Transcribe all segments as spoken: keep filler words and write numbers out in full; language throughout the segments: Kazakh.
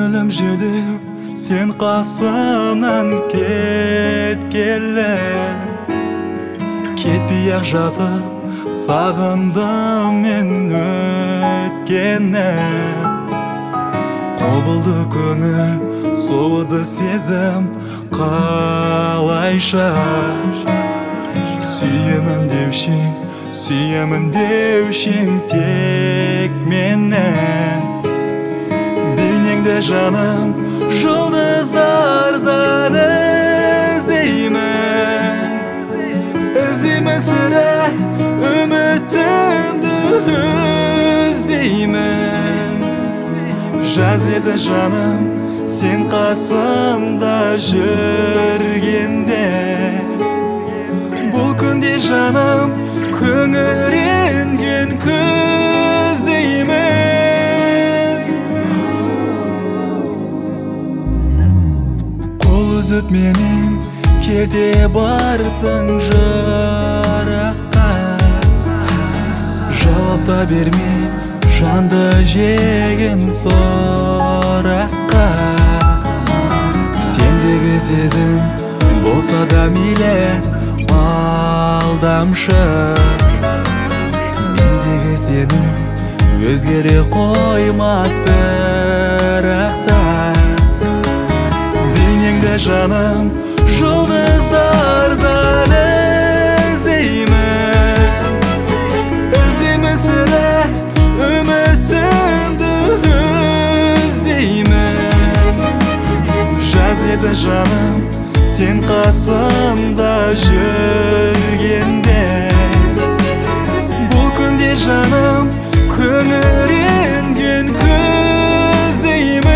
Көңілім жедеу, сен қасымнан кеткелі. Кетпей ақ жатып, сағындым мен өткені. Қобылды көңіл, суыды сезім, қалайша. Сүйемін деушің, сүйемін деушің тек мені. Бейнеңді жаным, жұлдыздардан іздеймін. Іздеймін сірә, үмітімді үзбеймін. Жаз еді жаным, сен қасымда жүргенде. Бұл күнде жаным, күңіренген көздеймін. Қол үзіп менен кете бардың жыраққа. Жауап та берме жанды жеген сораққа. Сендегі сезім болса да мейлі алдамшы. Мендегі сенің өзгере қоймас бірақта. Бейнеңді жаным, жұлдыздардан іздеймін. Іздеймін сірә, үмітімді үзбеймін. Жаз еді жаным, сен қасымда жүргенде. Бұл күнде жаным, күңіренген көздеймін.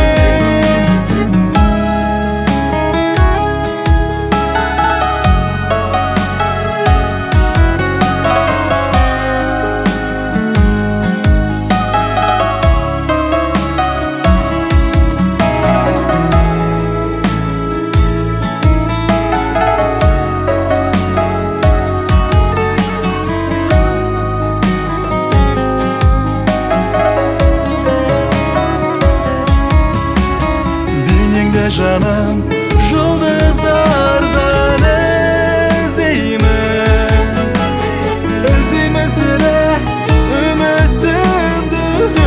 Жаным, жұлдыздардан іздеймін. Іздеймін сірә, үмітімді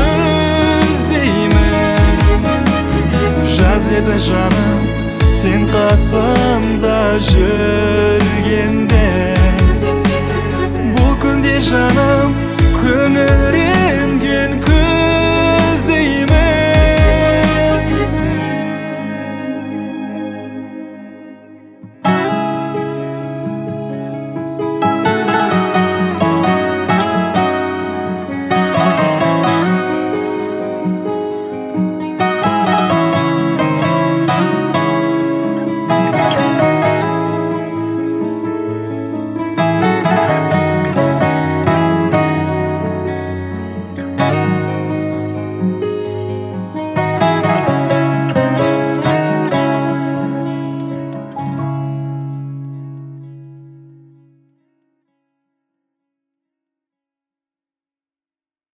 үзбеймін. Жаз еді жаным, сен қасымда жүргенде. Бұл күнде жаным, күңіренген